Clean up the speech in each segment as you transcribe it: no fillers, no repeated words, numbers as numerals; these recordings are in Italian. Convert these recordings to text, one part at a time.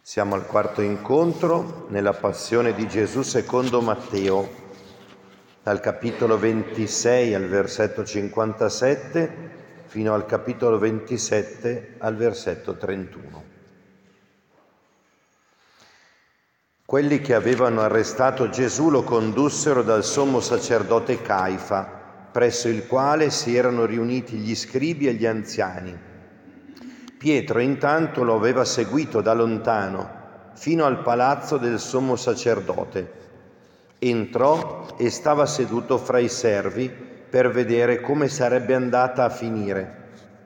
Siamo al quarto incontro nella passione di Gesù secondo Matteo, dal capitolo 26 al versetto 57 fino al capitolo 27 al versetto 31. Quelli che avevano arrestato Gesù lo condussero dal sommo sacerdote Caifa, presso il quale si erano riuniti gli scribi e gli anziani. Pietro intanto lo aveva seguito da lontano fino al palazzo del sommo sacerdote. Entrò e stava seduto fra i servi per vedere come sarebbe andata a finire.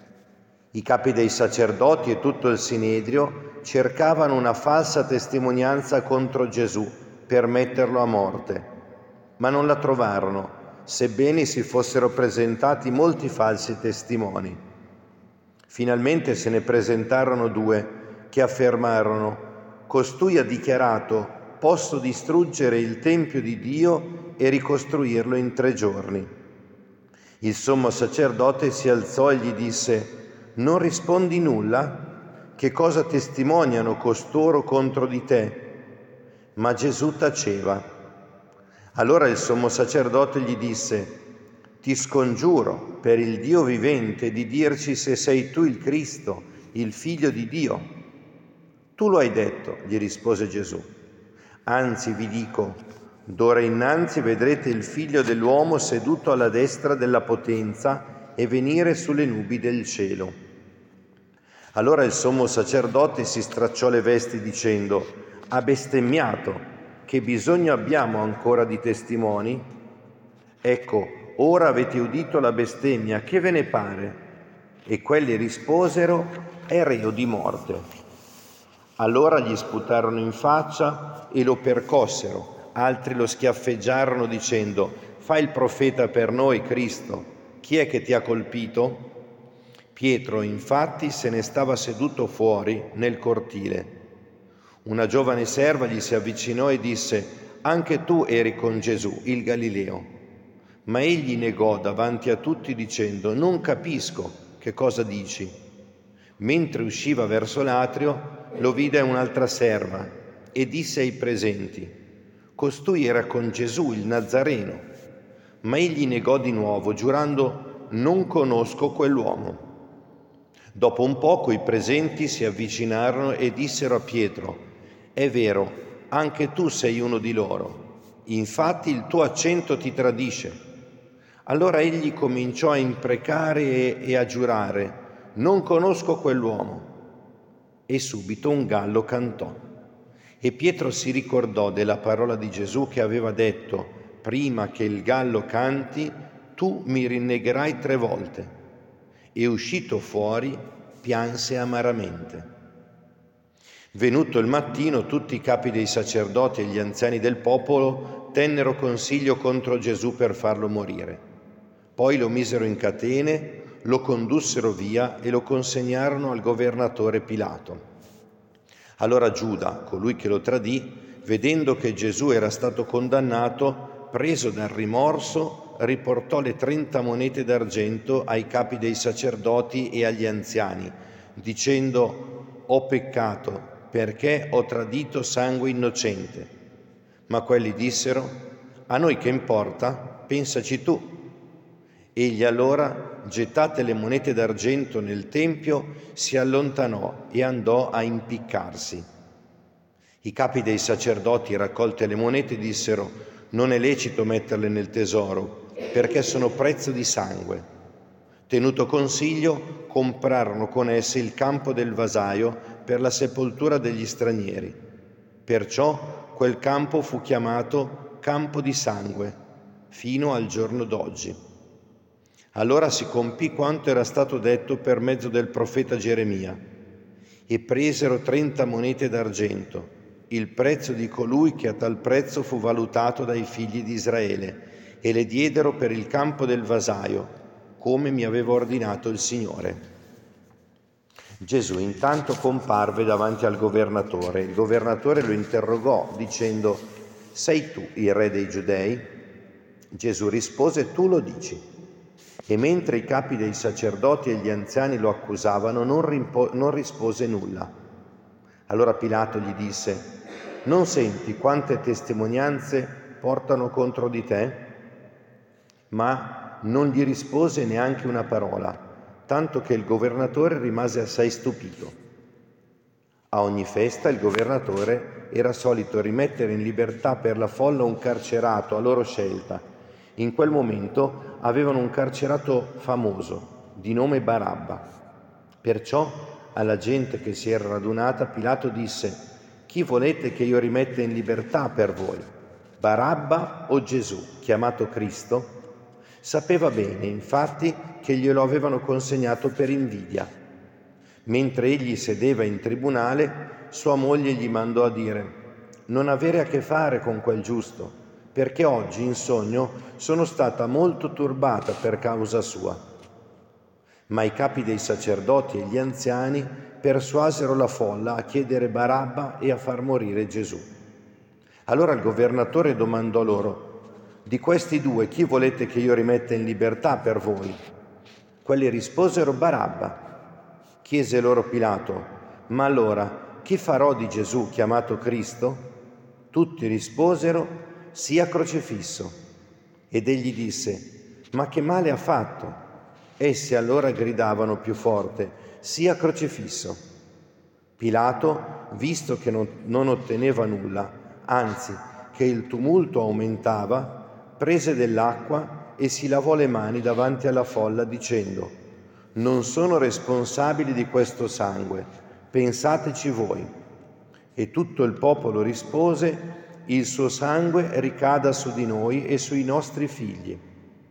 I capi dei sacerdoti e tutto il Sinedrio cercavano una falsa testimonianza contro Gesù per metterlo a morte, ma non la trovarono, sebbene si fossero presentati molti falsi testimoni. Finalmente se ne presentarono due che affermarono: «Costui ha dichiarato: posso distruggere il Tempio di Dio e ricostruirlo in 3 giorni». Il sommo sacerdote si alzò e gli disse: «Non rispondi nulla? Che cosa testimoniano costoro contro di te?» Ma Gesù taceva. Allora il sommo sacerdote gli disse: «Ti scongiuro per il Dio vivente di dirci se sei tu il Cristo, il Figlio di Dio». «Tu lo hai detto», gli rispose Gesù. «Anzi vi dico, d'ora innanzi vedrete il Figlio dell'uomo seduto alla destra della potenza e venire sulle nubi del cielo». Allora il sommo sacerdote si stracciò le vesti dicendo: «Ha bestemmiato, che bisogno abbiamo ancora di testimoni? Ecco, ora avete udito la bestemmia, che ve ne pare?» E quelli risposero: «È reo di morte». Allora gli sputarono in faccia e lo percossero, altri lo schiaffeggiarono dicendo: «Fai il profeta per noi, Cristo, chi è che ti ha colpito?» Pietro infatti se ne stava seduto fuori nel cortile. Una giovane serva gli si avvicinò e disse: «Anche tu eri con Gesù, il Galileo». Ma egli negò davanti a tutti dicendo: «Non capisco che cosa dici». Mentre usciva verso l'atrio, lo vide un'altra serva e disse ai presenti: «Costui era con Gesù, il Nazareno». Ma egli negò di nuovo, giurando: «Non conosco quell'uomo». Dopo un poco i presenti si avvicinarono e dissero a Pietro: «È vero, anche tu sei uno di loro. Infatti il tuo accento ti tradisce». Allora egli cominciò a imprecare e a giurare: «Non conosco quell'uomo». E subito un gallo cantò. E Pietro si ricordò della parola di Gesù che aveva detto: «Prima che il gallo canti, tu mi rinnegherai 3 volte». E uscito fuori, pianse amaramente. Venuto il mattino, tutti i capi dei sacerdoti e gli anziani del popolo tennero consiglio contro Gesù per farlo morire. Poi lo misero in catene, lo condussero via e lo consegnarono al governatore Pilato. Allora Giuda, colui che lo tradì, vedendo che Gesù era stato condannato, preso dal rimorso, riportò le 30 monete d'argento ai capi dei sacerdoti e agli anziani, dicendo: «Ho peccato, perché ho tradito sangue innocente». Ma quelli dissero: «A noi che importa? Pensaci tu». Egli allora, gettate le monete d'argento nel tempio, si allontanò e andò a impiccarsi. I capi dei sacerdoti, raccolte le monete, dissero: «Non è lecito metterle nel tesoro, perché sono prezzo di sangue». Tenuto consiglio, comprarono con esse il campo del vasaio per la sepoltura degli stranieri. Perciò quel campo fu chiamato Campo di Sangue fino al giorno d'oggi. Allora si compì quanto era stato detto per mezzo del profeta Geremia: «E presero 30 monete d'argento, il prezzo di colui che a tal prezzo fu valutato dai figli di Israele, e le diedero per il campo del vasaio, come mi aveva ordinato il Signore». Gesù intanto comparve davanti al governatore. Il governatore lo interrogò dicendo: «Sei tu il re dei Giudei?» Gesù rispose: «Tu lo dici». E mentre i capi dei sacerdoti e gli anziani lo accusavano, non rispose nulla. Allora Pilato gli disse: «Non senti quante testimonianze portano contro di te?» Ma non gli rispose neanche una parola, tanto che il governatore rimase assai stupito. A ogni festa il governatore era solito rimettere in libertà per la folla un carcerato a loro scelta. In quel momento avevano un carcerato famoso, di nome Barabba. Perciò alla gente che si era radunata Pilato disse: «Chi volete che io rimetta in libertà per voi? Barabba o Gesù, chiamato Cristo?» Sapeva bene, infatti, che glielo avevano consegnato per invidia. Mentre egli sedeva in tribunale, sua moglie gli mandò a dire: «Non avere a che fare con quel giusto, perché oggi in sogno sono stata molto turbata per causa sua». Ma i capi dei sacerdoti e gli anziani persuasero la folla a chiedere Barabba e a far morire Gesù. Allora il governatore domandò loro: «Di questi due chi volete che io rimetta in libertà per voi?» Quelli risposero: «Barabba». Chiese loro Pilato: «Ma allora chi farò di Gesù chiamato Cristo?» Tutti risposero: «Sia crocifisso». Ed egli disse: «Ma che male ha fatto?» Essi allora gridavano più forte: «Sia crocifisso». Pilato, visto che non otteneva nulla, anzi che il tumulto aumentava, prese dell'acqua e si lavò le mani davanti alla folla dicendo: «Non sono responsabili di questo sangue, pensateci voi». E tutto il popolo rispose: «Il suo sangue ricada su di noi e sui nostri figli».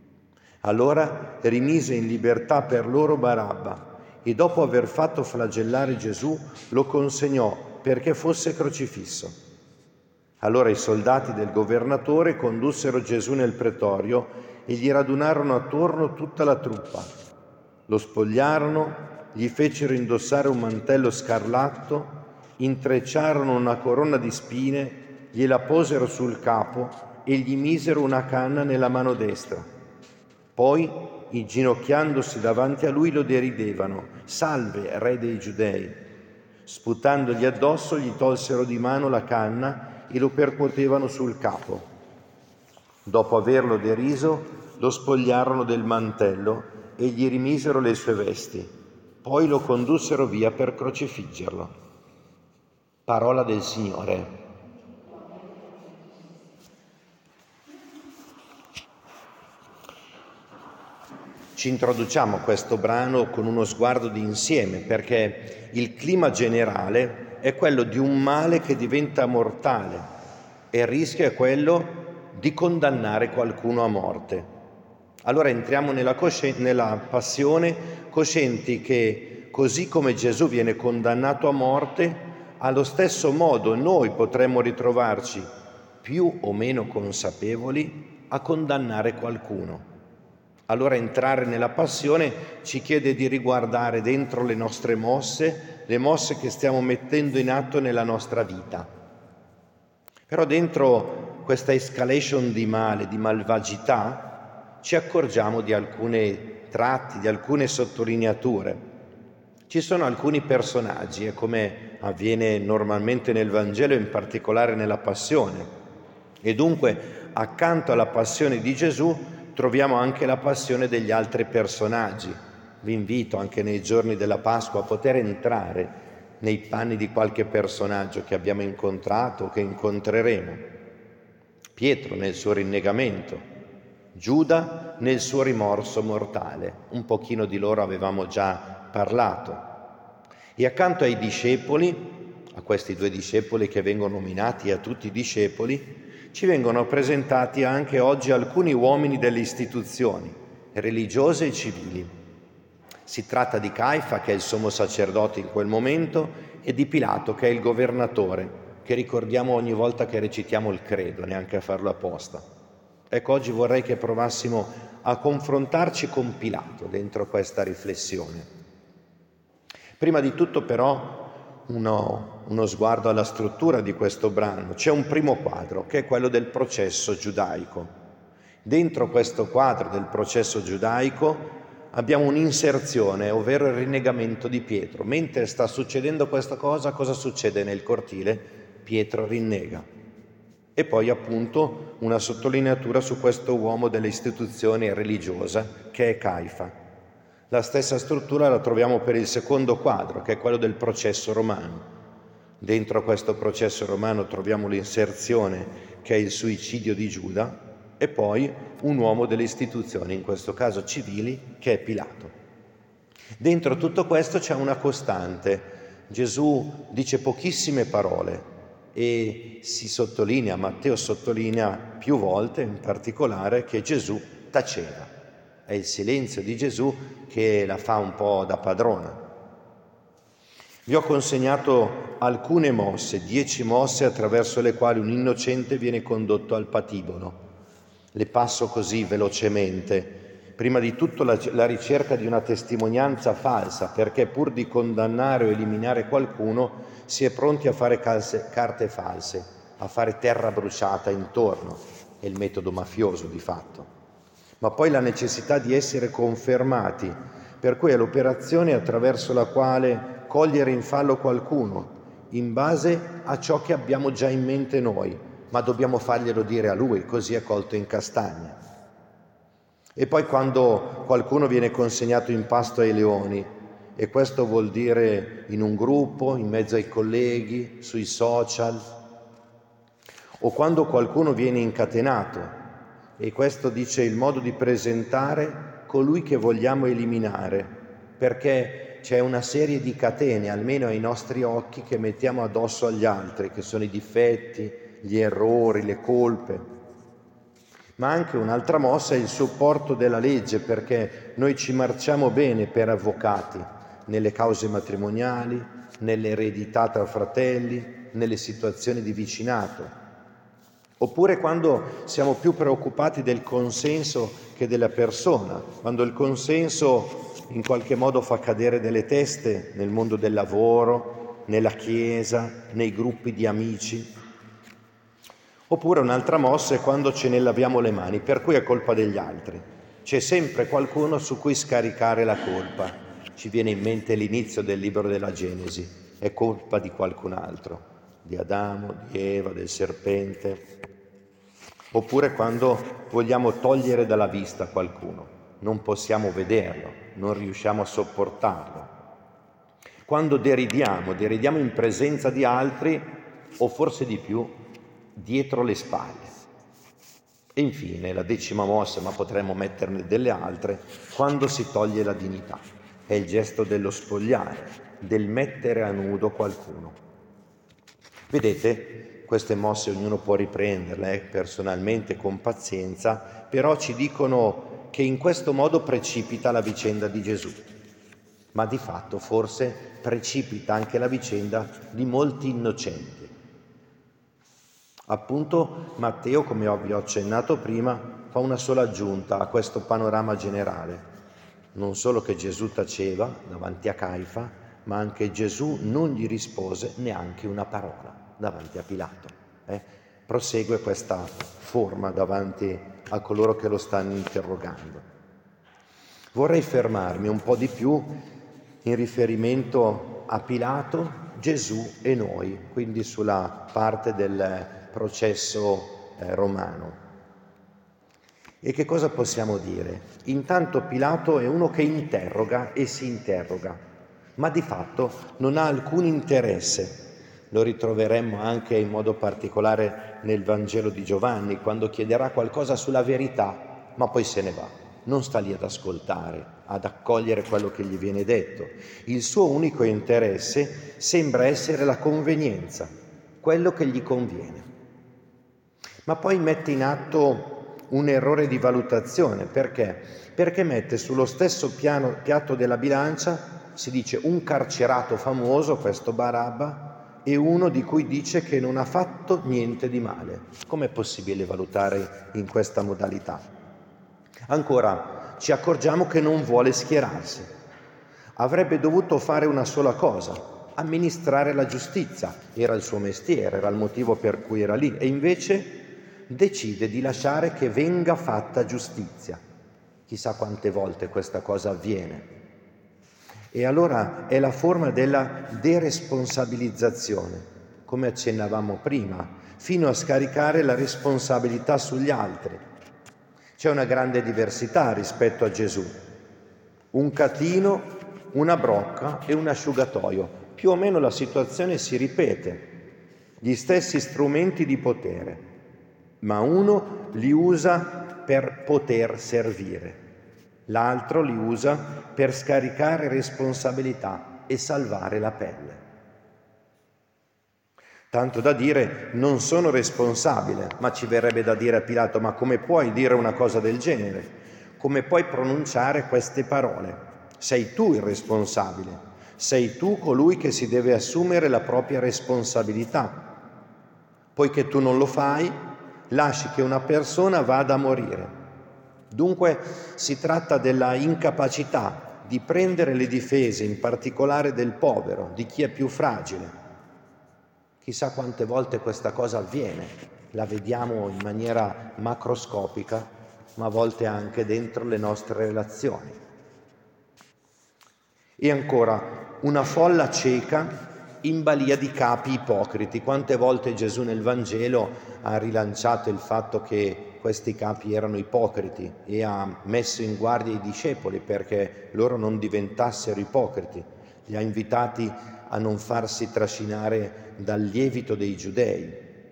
Allora rimise in libertà per loro Barabba e dopo aver fatto flagellare Gesù lo consegnò perché fosse crocifisso. Allora i soldati del governatore condussero Gesù nel pretorio e gli radunarono attorno tutta la truppa. Lo spogliarono, gli fecero indossare un mantello scarlatto, intrecciarono una corona di spine, gliela posero sul capo e gli misero una canna nella mano destra. Poi, inginocchiandosi davanti a lui, lo deridevano: «Salve, re dei Giudei!» Sputandogli addosso, gli tolsero di mano la canna e lo percuotevano sul capo. Dopo averlo deriso, lo spogliarono del mantello e gli rimisero le sue vesti. Poi lo condussero via per crocifiggerlo. Parola del Signore. Ci introduciamo a questo brano con uno sguardo di insieme, perché il clima generale è quello di un male che diventa mortale e il rischio è quello di condannare qualcuno a morte. Allora entriamo nella passione coscienti che, così come Gesù viene condannato a morte, allo stesso modo noi potremmo ritrovarci più o meno consapevoli a condannare qualcuno. Allora entrare nella passione ci chiede di riguardare dentro le nostre mosse, le mosse che stiamo mettendo in atto nella nostra vita. Però dentro questa escalation di male, di malvagità, ci accorgiamo di alcuni tratti, di alcune sottolineature. Ci sono alcuni personaggi, e come avviene normalmente nel Vangelo, in particolare nella passione. E dunque, accanto alla passione di Gesù, troviamo anche la passione degli altri personaggi. Vi invito anche nei giorni della Pasqua a poter entrare nei panni di qualche personaggio che abbiamo incontrato o che incontreremo. Pietro nel suo rinnegamento, Giuda nel suo rimorso mortale. Un pochino di loro avevamo già parlato. E accanto ai discepoli, a questi due discepoli che vengono nominati, a tutti i discepoli, ci vengono presentati anche oggi alcuni uomini delle istituzioni, religiose e civili. Si tratta di Caifa, che è il sommo sacerdote in quel momento, e di Pilato, che è il governatore, che ricordiamo ogni volta che recitiamo il credo, neanche a farlo apposta. Ecco, oggi vorrei che provassimo a confrontarci con Pilato dentro questa riflessione. Prima di tutto, però, uno sguardo alla struttura di questo brano. C'è un primo quadro, che è quello del processo giudaico. Dentro questo quadro del processo giudaico abbiamo un'inserzione, ovvero il rinnegamento di Pietro. Mentre sta succedendo questa cosa succede nel cortile? Pietro rinnega. E poi appunto una sottolineatura su questo uomo delle istituzioni religiosa che è Caifa. La stessa struttura la troviamo per il secondo quadro, che è quello del processo romano. Dentro questo processo romano troviamo l'inserzione che è il suicidio di Giuda e poi un uomo delle istituzioni, in questo caso civili, che è Pilato. Dentro tutto questo c'è una costante. Gesù dice pochissime parole e Matteo sottolinea più volte in particolare che Gesù taceva. È il silenzio di Gesù che la fa un po' da padrona. Vi ho consegnato alcune mosse, 10 mosse attraverso le quali un innocente viene condotto al patibolo. Le passo così velocemente. Prima di tutto la ricerca di una testimonianza falsa, perché pur di condannare o eliminare qualcuno si è pronti a fare carte false, a fare terra bruciata intorno. È il metodo mafioso di fatto. Ma poi la necessità di essere confermati, per cui è l'operazione attraverso la quale cogliere in fallo qualcuno in base a ciò che abbiamo già in mente noi, ma dobbiamo farglielo dire a lui, così è colto in castagna. E poi quando qualcuno viene consegnato in pasto ai leoni, e questo vuol dire in un gruppo, in mezzo ai colleghi, sui social, o quando qualcuno viene incatenato, e questo dice il modo di presentare colui che vogliamo eliminare, perché c'è una serie di catene, almeno ai nostri occhi, che mettiamo addosso agli altri, che sono i difetti, gli errori, le colpe. Ma anche un'altra mossa è il supporto della legge, perché noi ci marciamo bene per avvocati, nelle cause matrimoniali, nelle eredità tra fratelli, nelle situazioni di vicinato. Oppure quando siamo più preoccupati del consenso che della persona, quando il consenso in qualche modo fa cadere delle teste nel mondo del lavoro, nella chiesa, nei gruppi di amici. Oppure un'altra mossa è quando ce ne laviamo le mani, per cui è colpa degli altri. C'è sempre qualcuno su cui scaricare la colpa. Ci viene in mente l'inizio del libro della Genesi, è colpa di qualcun altro, di Adamo, di Eva, del serpente. Oppure quando vogliamo togliere dalla vista qualcuno, non possiamo vederlo, non riusciamo a sopportarlo. Quando deridiamo in presenza di altri, o forse di più, dietro le spalle. E infine la 10ª mossa, ma potremmo metterne delle altre, quando si toglie la dignità. È il gesto dello spogliare, del mettere a nudo qualcuno. Vedete? Queste mosse ognuno può riprenderle personalmente con pazienza, però ci dicono che in questo modo precipita la vicenda di Gesù. Ma di fatto forse precipita anche la vicenda di molti innocenti. Appunto Matteo, come vi ho accennato prima, fa una sola aggiunta a questo panorama generale. Non solo che Gesù taceva davanti a Caifa, ma anche Gesù non gli rispose neanche una parola davanti a Pilato. Prosegue questa forma davanti a coloro che lo stanno interrogando. Vorrei fermarmi un po' di più in riferimento a Pilato, Gesù e noi, quindi sulla parte del processo romano. E che cosa possiamo dire? Intanto Pilato è uno che interroga e si interroga, ma di fatto non ha alcun interesse. Lo ritroveremmo anche in modo particolare nel Vangelo di Giovanni, quando chiederà qualcosa sulla verità, ma poi se ne va. Non sta lì ad ascoltare, ad accogliere quello che gli viene detto. Il suo unico interesse sembra essere la convenienza, quello che gli conviene. Ma poi mette in atto un errore di valutazione. Perché? Perché mette sullo stesso piatto della bilancia, si dice, un carcerato famoso, questo Barabba, e uno di cui dice che non ha fatto niente di male. Com'è possibile valutare in questa modalità? Ancora, ci accorgiamo che non vuole schierarsi. Avrebbe dovuto fare una sola cosa, amministrare la giustizia. Era il suo mestiere, era il motivo per cui era lì. E invece decide di lasciare che venga fatta giustizia. Chissà quante volte questa cosa avviene. E allora è la forma della deresponsabilizzazione, come accennavamo prima, fino a scaricare la responsabilità sugli altri. C'è una grande diversità rispetto a Gesù. Un catino, una brocca e un asciugatoio. Più o meno la situazione si ripete, gli stessi strumenti di potere, ma uno li usa per poter servire, l'altro li usa per scaricare responsabilità e salvare la pelle. Tanto da dire: non sono responsabile, ma ci verrebbe da dire a Pilato: ma come puoi dire una cosa del genere? Come puoi pronunciare queste parole? Sei tu il responsabile, sei tu colui che si deve assumere la propria responsabilità. Poiché tu non lo fai, lasci che una persona vada a morire. Dunque si tratta della incapacità di prendere le difese, in particolare del povero, di chi è più fragile. Chissà quante volte questa cosa avviene, la vediamo in maniera macroscopica, ma a volte anche dentro le nostre relazioni. E ancora, una folla cieca in balia di capi ipocriti. Quante volte Gesù nel Vangelo ha rilanciato il fatto che questi capi erano ipocriti e ha messo in guardia i discepoli perché loro non diventassero ipocriti. Li ha invitati a non farsi trascinare dal lievito dei giudei.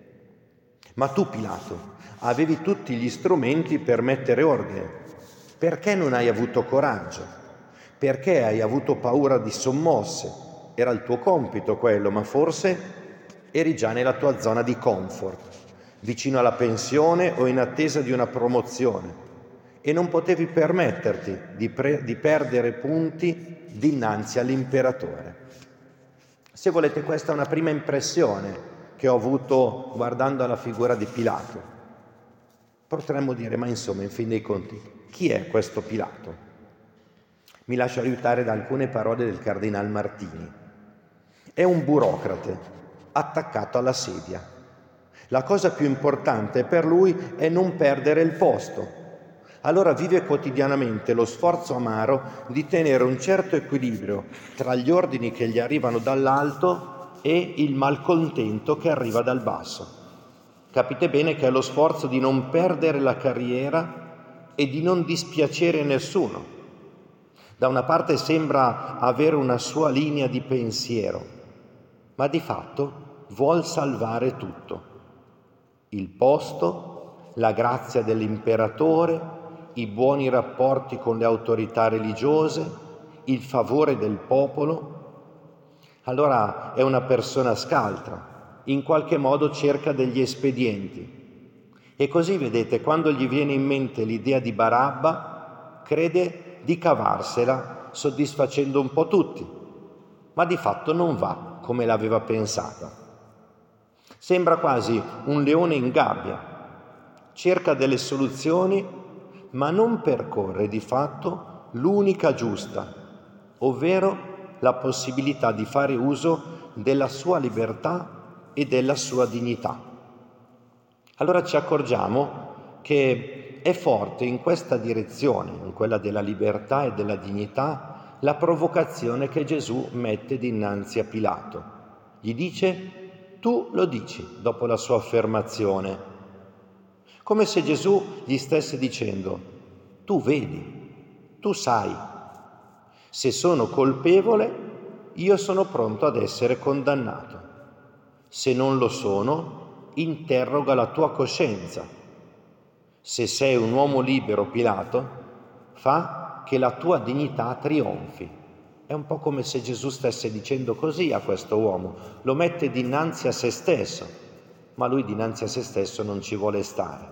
Ma tu, Pilato, avevi tutti gli strumenti per mettere ordine. Perché non hai avuto coraggio? Perché hai avuto paura di sommosse? Era il tuo compito quello, ma forse eri già nella tua zona di comfort, vicino alla pensione o in attesa di una promozione, e non potevi permetterti di perdere punti dinanzi all'imperatore. Se volete, questa è una prima impressione che ho avuto guardando alla figura di Pilato. Potremmo dire: ma insomma, in fin dei conti, chi è questo Pilato? Mi lascio aiutare da alcune parole del Cardinal Martini. È un burocrate attaccato alla sedia. La cosa più importante per lui è non perdere il posto. Allora vive quotidianamente lo sforzo amaro di tenere un certo equilibrio tra gli ordini che gli arrivano dall'alto e il malcontento che arriva dal basso. Capite bene che è lo sforzo di non perdere la carriera e di non dispiacere nessuno. Da una parte sembra avere una sua linea di pensiero, ma di fatto vuol salvare tutto. Il posto, la grazia dell'imperatore, i buoni rapporti con le autorità religiose, il favore del popolo. Allora è una persona scaltra, in qualche modo cerca degli espedienti. E così, vedete, quando gli viene in mente l'idea di Barabba, crede di cavarsela soddisfacendo un po' tutti, ma di fatto non va come l'aveva pensata. Sembra quasi un leone in gabbia, cerca delle soluzioni, ma non percorre di fatto l'unica giusta, ovvero la possibilità di fare uso della sua libertà e della sua dignità. Allora ci accorgiamo che è forte in questa direzione, in quella della libertà e della dignità, la provocazione che Gesù mette dinanzi a Pilato. Gli dice: tu lo dici, dopo la sua affermazione. Come se Gesù gli stesse dicendo: tu vedi, tu sai, se sono colpevole io sono pronto ad essere condannato. Se non lo sono, interroga la tua coscienza. Se sei un uomo libero, Pilato, fa che la tua dignità trionfi. È un po' come se Gesù stesse dicendo così a questo uomo, lo mette dinanzi a se stesso, ma lui dinanzi a se stesso non ci vuole stare.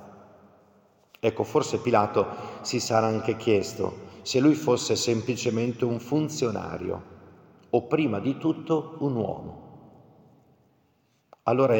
Ecco, forse Pilato si sarà anche chiesto se lui fosse semplicemente un funzionario o prima di tutto un uomo. Allora è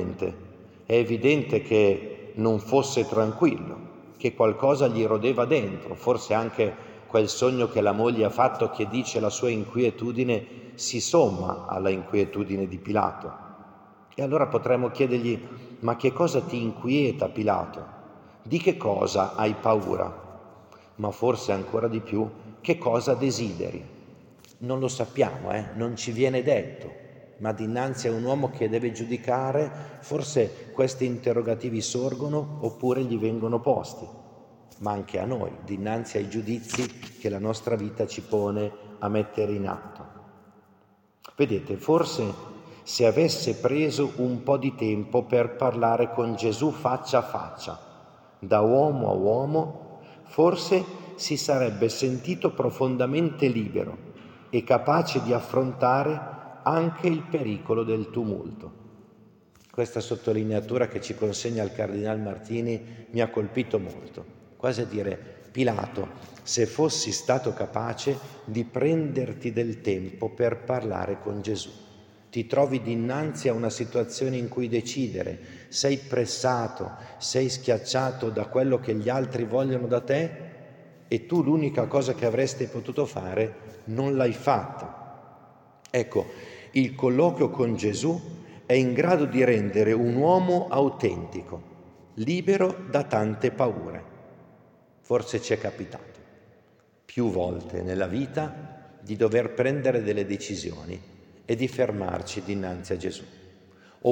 evidente che non fosse tranquillo, che qualcosa gli rodeva dentro, forse anche quel sogno che la moglie ha fatto, che dice la sua inquietudine si somma alla inquietudine di Pilato. E allora potremmo chiedergli: ma che cosa ti inquieta, Pilato? Di che cosa hai paura? ma forse ancora di più che cosa desideri. Non lo sappiamo, non ci viene detto, ma dinanzi a un uomo che deve giudicare, forse questi interrogativi sorgono oppure gli vengono posti, ma anche a noi, dinanzi ai giudizi che la nostra vita ci pone a mettere in atto. Vedete, forse se avesse preso un po' di tempo per parlare con Gesù faccia a faccia, da uomo a uomo, forse si sarebbe sentito profondamente libero e capace di affrontare anche il pericolo del tumulto. Questa sottolineatura che ci consegna il Cardinal Martini mi ha colpito molto, quasi a dire: Pilato, se fossi stato capace di prenderti del tempo per parlare con Gesù. Ti trovi dinanzi a una situazione in cui decidere, sei pressato, sei schiacciato da quello che gli altri vogliono da te e tu l'unica cosa che avresti potuto fare non l'hai fatta. Ecco, il colloquio con Gesù è in grado di rendere un uomo autentico, libero da tante paure. Forse ci è capitato più volte nella vita di dover prendere delle decisioni e di fermarci dinanzi a Gesù. O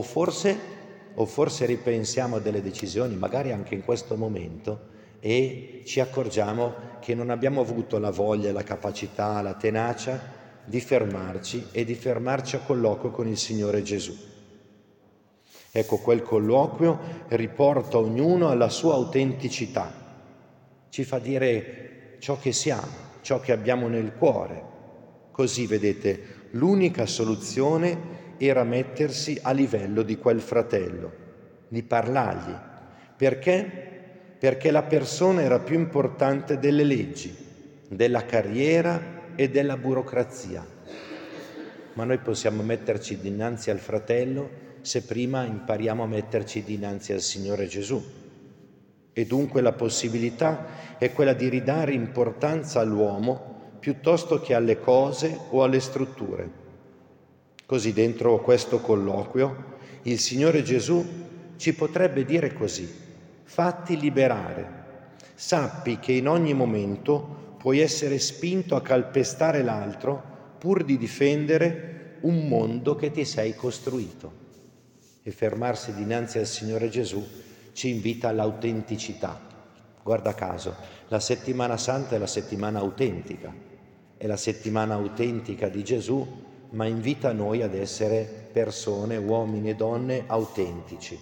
forse ripensiamo a delle decisioni, magari anche in questo momento, e ci accorgiamo che non abbiamo avuto la voglia, la capacità, la tenacia di fermarci e di fermarci a colloquio con il Signore Gesù. Ecco, quel colloquio riporta ognuno alla sua autenticità, ci fa dire ciò che siamo, ciò che abbiamo nel cuore. Così, vedete, l'unica soluzione era mettersi a livello di quel fratello, di parlargli. Perché? Perché la persona era più importante delle leggi, della carriera e della burocrazia. Ma noi possiamo metterci dinanzi al fratello se prima impariamo a metterci dinanzi al Signore Gesù. E dunque la possibilità è quella di ridare importanza all'uomo piuttosto che alle cose o alle strutture. Così dentro questo colloquio il Signore Gesù ci potrebbe dire così: fatti liberare, sappi che in ogni momento puoi essere spinto a calpestare l'altro pur di difendere un mondo che ti sei costruito. E fermarsi dinanzi al Signore Gesù ci invita all'autenticità. Guarda caso, la settimana santa è la settimana autentica, è la settimana autentica di Gesù, ma invita noi ad essere persone, uomini e donne autentici.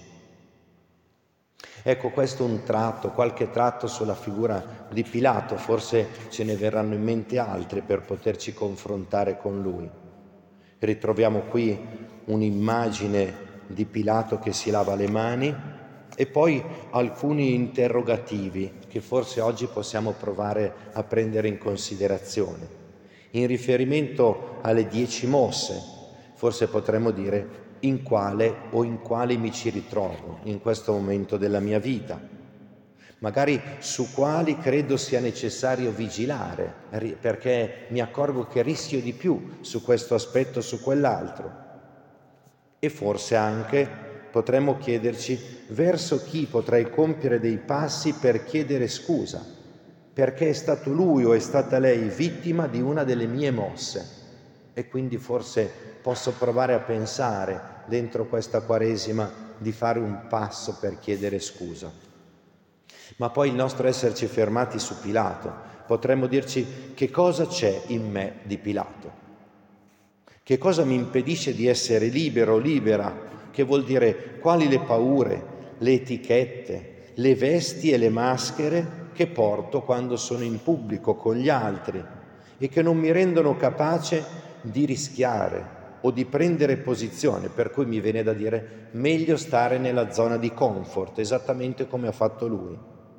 Ecco, questo è un tratto, qualche tratto sulla figura di Pilato, forse ce ne verranno in mente altri per poterci confrontare con lui. Ritroviamo qui un'immagine di Pilato che si lava le mani e poi alcuni interrogativi che forse oggi possiamo provare a prendere in considerazione. In riferimento alle 10 mosse, forse potremmo dire in quali mi ci ritrovo in questo momento della mia vita, magari su quali credo sia necessario vigilare, perché mi accorgo che rischio di più su questo aspetto, su quell'altro. E forse anche potremmo chiederci verso chi potrei compiere dei passi per chiedere scusa, perché è stato lui o è stata lei vittima di una delle mie mosse. E quindi forse posso provare a pensare dentro questa Quaresima di fare un passo per chiedere scusa. Ma poi il nostro esserci fermati su Pilato, potremmo dirci che cosa c'è in me di Pilato? Che cosa mi impedisce di essere libero o libera? Che vuol dire quali le paure, le etichette, le vesti e le maschere che porto quando sono in pubblico con gli altri e che non mi rendono capace di rischiare o di prendere posizione, per cui mi viene da dire meglio stare nella zona di comfort, esattamente come ha fatto lui.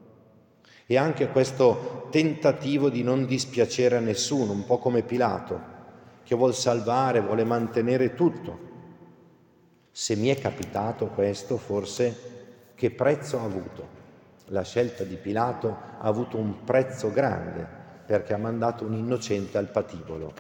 E anche questo tentativo di non dispiacere a nessuno, un po' come Pilato, che vuol salvare, vuole mantenere tutto. Se mi è capitato questo, forse che prezzo ha avuto? La scelta di Pilato ha avuto un prezzo grande, perché ha mandato un innocente al patibolo.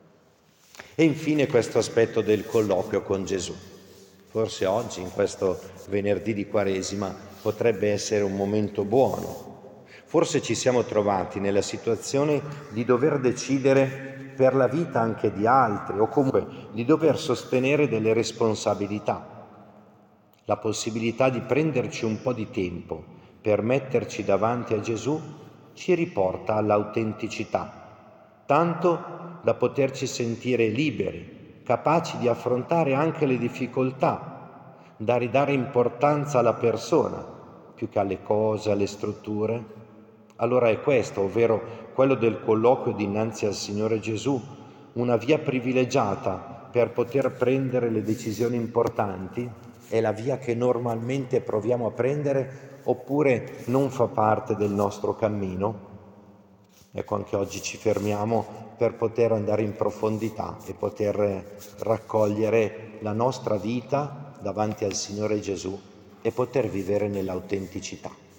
E infine questo aspetto del colloquio con Gesù. Forse oggi, in questo venerdì di Quaresima, potrebbe essere un momento buono. Forse ci siamo trovati nella situazione di dover decidere per la vita anche di altri o comunque di dover sostenere delle responsabilità. La possibilità di prenderci un po' di tempo per metterci davanti a Gesù ci riporta all'autenticità, tanto da poterci sentire liberi, capaci di affrontare anche le difficoltà, da ridare importanza alla persona più che alle cose, alle strutture. Allora è questo, ovvero quello del colloquio dinanzi al Signore Gesù, una via privilegiata per poter prendere le decisioni importanti? È la via che normalmente proviamo a prendere oppure non fa parte del nostro cammino? Ecco, anche oggi ci fermiamo per poter andare in profondità e poter raccogliere la nostra vita davanti al Signore Gesù e poter vivere nell'autenticità.